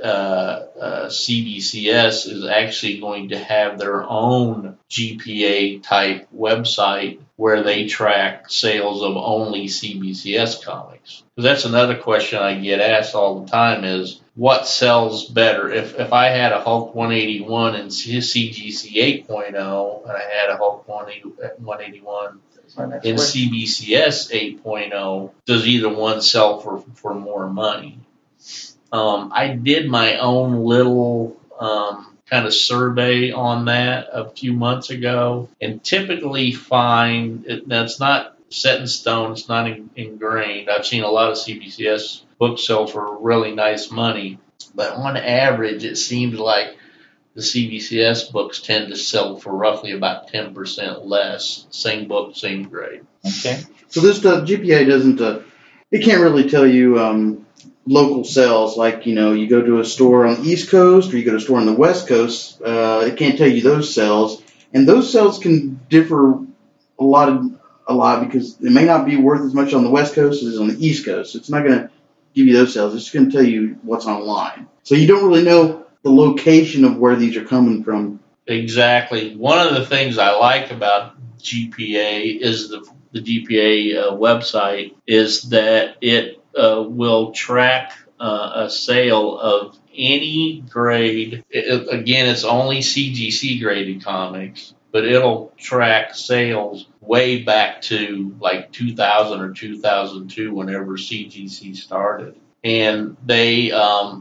CBCS is actually going to have their own GPA-type website where they track sales of only CBCS comics. Because that's another question I get asked all the time is, what sells better. If I had a Hulk 181 and CGC 8.0, and I had a Hulk 181 in CBCS 8.0, does either one sell for more money? I did my own little kind of survey on that a few months ago, and typically find that's not set in stone, it's not ingrained. I've seen a lot of CBCS books sell for really nice money, but on average, it seems like the CBCS books tend to sell for roughly about 10% less. Same book, same grade. Okay. So this GPA doesn't, it can't really tell you local sales. Like, you go to a store on the East Coast or you go to a store on the West Coast, it can't tell you those sales. And those sales can differ a lot because it may not be worth as much on the West Coast as on the East Coast. It's not going to give you those sales. It's just going to tell you what's online. So you don't really know the location of where these are coming from. Exactly. One of the things I like about GPA is the GPA website is that it will track a sale of any grade. Again, it's only CGC graded comics, but it'll track sales way back to like 2000 or 2002, whenever CGC started. And they,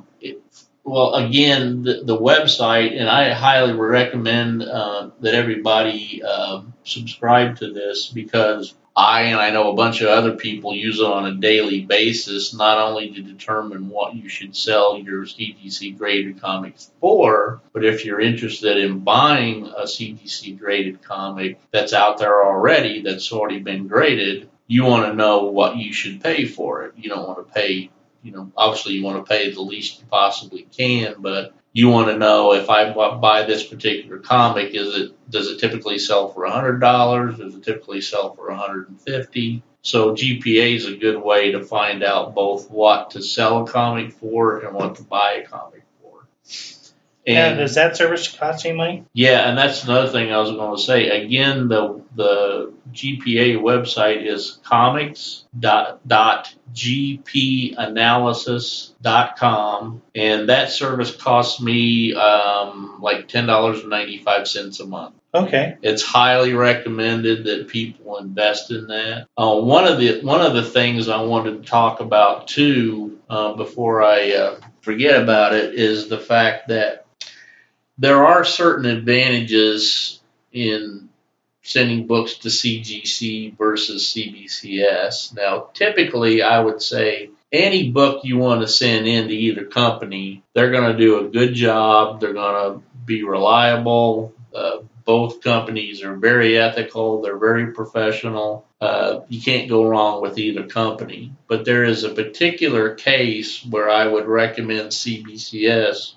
again, the website, and I highly recommend that everybody subscribe to this, because I know a bunch of other people use it on a daily basis, not only to determine what you should sell your CGC graded comics for, but if you're interested in buying a CGC graded comic that's out there already, that's already been graded, you want to know what you should pay for it. You don't want to pay, obviously you want to pay the least you possibly can, but you want to know, if I buy this particular comic, does it typically sell for $100? Does it typically sell for $150? So GPA is a good way to find out both what to sell a comic for and what to buy a comic for. And does that service cost any money? Yeah, and that's another thing I was going to say. Again, the GPA website is comics.gpanalysis.com, and that service costs me like $10.95 a month. Okay. It's highly recommended that people invest in that. One of the things I wanted to talk about too, before I forget about it, is the fact that there are certain advantages in sending books to CGC versus CBCS. Now, typically, I would say any book you want to send in to either company, they're going to do a good job. They're going to be reliable. Both companies are very ethical. They're very professional. You can't go wrong with either company. But there is a particular case where I would recommend CBCS.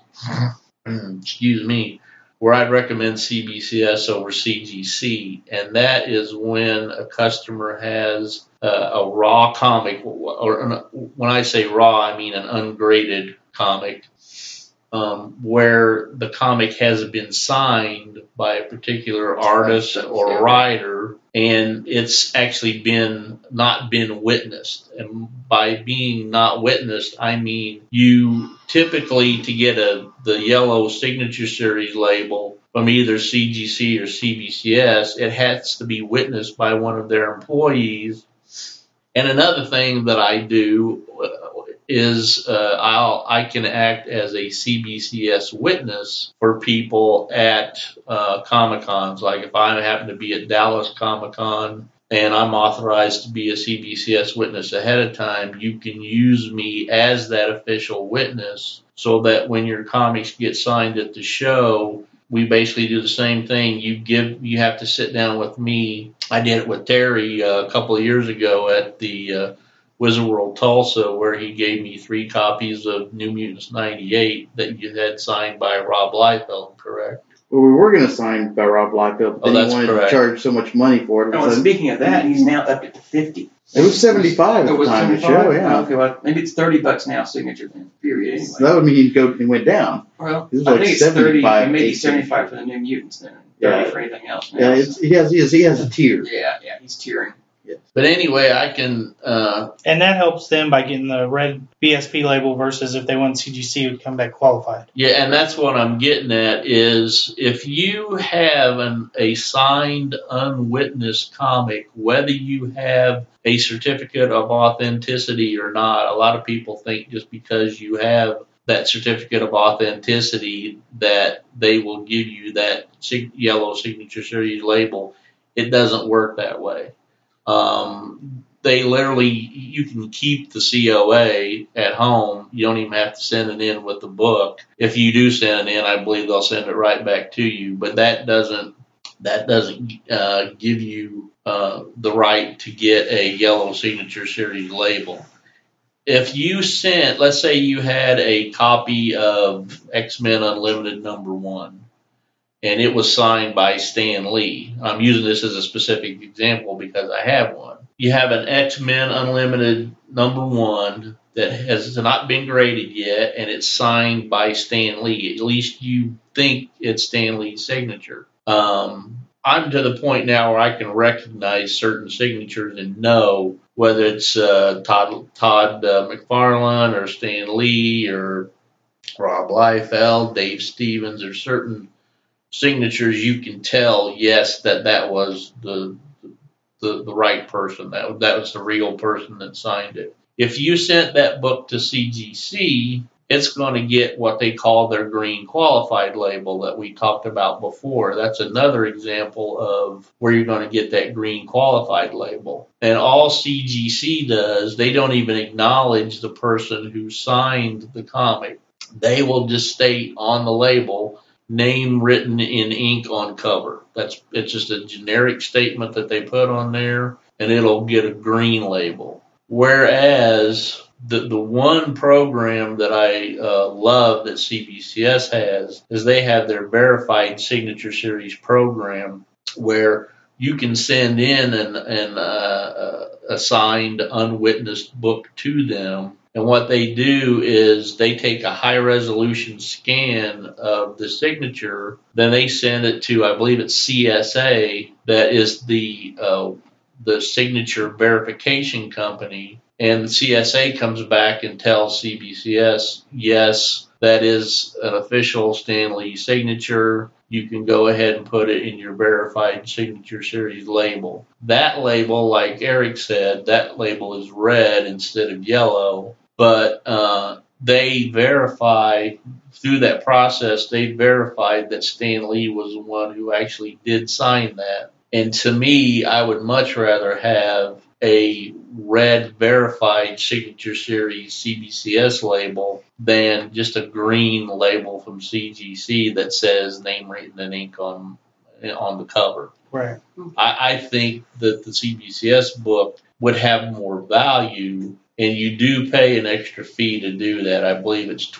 Where I'd recommend CBCS over CGC, and that is when a customer has a raw comic, or when I say raw, I mean an ungraded comic, where the comic has been signed by a particular artist or writer, and it's actually not been witnessed. And by being not witnessed, I mean you typically, to get the yellow signature series label from either CGC or CBCS, it has to be witnessed by one of their employees. And another thing that I do is I can act as a CBCS witness for people at Comic-Cons. Like if I happen to be at Dallas Comic-Con and I'm authorized to be a CBCS witness ahead of time, you can use me as that official witness, so that when your comics get signed at the show, we basically do the same thing. You have to sit down with me. I did it with Terry a couple of years ago at the Wizard World Tulsa, where he gave me 3 copies of New Mutants 98 that you had signed by Rob Liefeld, correct? Well, we were going to sign by Rob Liefeld, but then he wanted to charge so much money for it. And speaking of that, he's now up to 50. It was 75 at the time of the show, yeah. Okay, well, maybe it's $30 now, signature period, anyway. So that would mean he went down. Well, it was I like think it's 30, maybe 75 for the New Mutants then. 30 for anything else now. Yeah, he has a tier. Yeah, he's tiering. Yes. But anyway, I can. And that helps them by getting the red BSP label versus if they went CGC, it would come back qualified. Yeah, and that's what I'm getting at is if you have a signed, unwitnessed comic, whether you have a certificate of authenticity or not, a lot of people think just because you have that certificate of authenticity that they will give you that yellow signature series label. It doesn't work that way. They literally, you can keep the COA at home. You don't even have to send it in with the book. If you do send it in, I believe they'll send it right back to you. But that doesn't give you the right to get a yellow signature series label. If you sent, let's say you had a copy of X-Men Unlimited #1, and it was signed by Stan Lee. I'm using this as a specific example because I have one. You have an X-Men Unlimited #1 that has not been graded yet, and it's signed by Stan Lee. At least you think it's Stan Lee's signature. I'm to the point now where I can recognize certain signatures and know whether it's Todd McFarlane or Stan Lee or Rob Liefeld, Dave Stevens, or certain signatures you can tell, yes, that was the right person. That was the real person that signed it. If you sent that book to CGC, it's going to get what they call their green qualified label that we talked about before. That's another example of where you're going to get that green qualified label. And all CGC does, they don't even acknowledge the person who signed the comic. They will just state on the label, name written in ink on cover. It's just a generic statement that they put on there, and it'll get a green label. Whereas the one program that I love that CBCS has is they have their verified signature series program where you can send in a signed, unwitnessed book to them. And what they do is they take a high-resolution scan of the signature, then they send it to, I believe it's CSA, that is the signature verification company. And CSA comes back and tells CBCS, yes, that is an official Stan Lee signature. You can go ahead and put it in your verified signature series label. That label, like Eric said, that label is red instead of yellow. But they verify, through that process, they verified that Stan Lee was the one who actually did sign that. And to me, I would much rather have a red verified signature series CBCS label than just a green label from CGC that says name written in ink on the cover. Right. I think that the CBCS book would have more value, and you do pay an extra fee to do that. I believe it's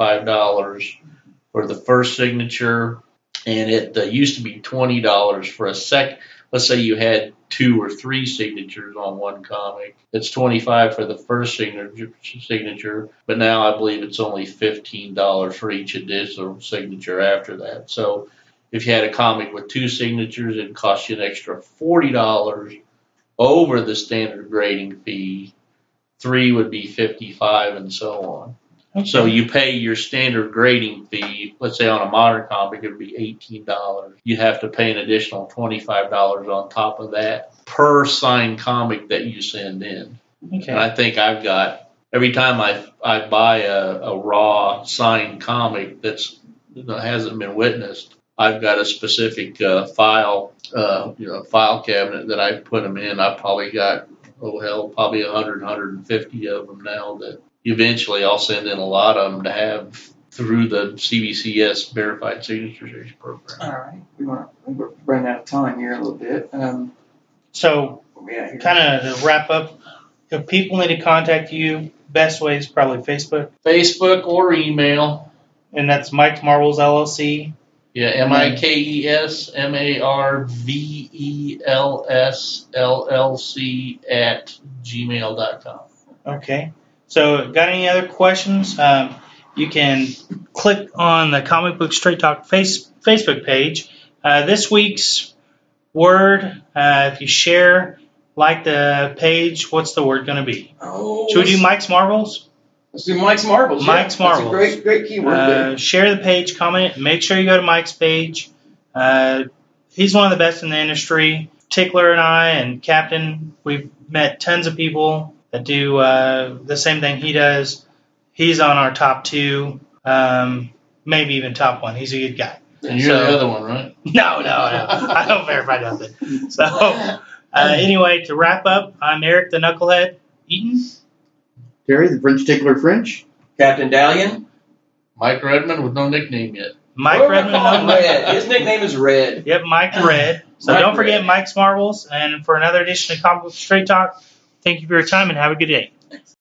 $25 for the first signature, and it used to be $20 for a second. Let's say you had 2 or 3 signatures on one comic. It's $25 for the first signature, but now I believe it's only $15 for each additional signature after that. So if you had a comic with 2 signatures, it cost you an extra $40 over the standard grading fee. 3 would be $55, and so on. Okay. So you pay your standard grading fee. Let's say on a modern comic, it would be $18. You have to pay an additional $25 on top of that per signed comic that you send in. Okay. And I think I've got, every time I buy a raw signed comic that hasn't been witnessed, I've got a specific file cabinet that I put them in. I've probably got, probably 100, 150 of them now that eventually I'll send in a lot of them to have through the CBCS Verified Signature Series program. All right. We're running out of time here a little bit. So, kind of to wrap up, if people need to contact you, best way is probably Facebook. Facebook or email. And that's Mike's Marvels LLC. Yeah, MIKES MARVELS LLC @gmail.com. Okay. So, got any other questions? You can click on the Comic Book Straight Talk Facebook page. This week's word, if you share like the page. What's the word going to be? Oh, Should we do Mike's Marbles? Let's do Mike's Marbles. Mike's yeah. Marbles. That's a great keyword there. Share the page, comment. Make sure you go to Mike's page. He's one of the best in the industry. Tickler and I and Captain, we've met tons of people that do the same thing he does. He's on our top 2, maybe even top 1. He's a good guy. And you're the other one, right? No. I don't verify nothing. So, anyway, to wrap up, I'm Eric the Knucklehead Eaton. Terry, the French Tickler French. Captain Dalian. Mike Redmond with no nickname yet. Mike We're Redmond. gonna call him Red. His nickname is Red. Yep, Mike Red. So Mike don't forget Red. Mike's Marbles. And for another edition of Comic Book Straight Talk, thank you for your time and have a good day.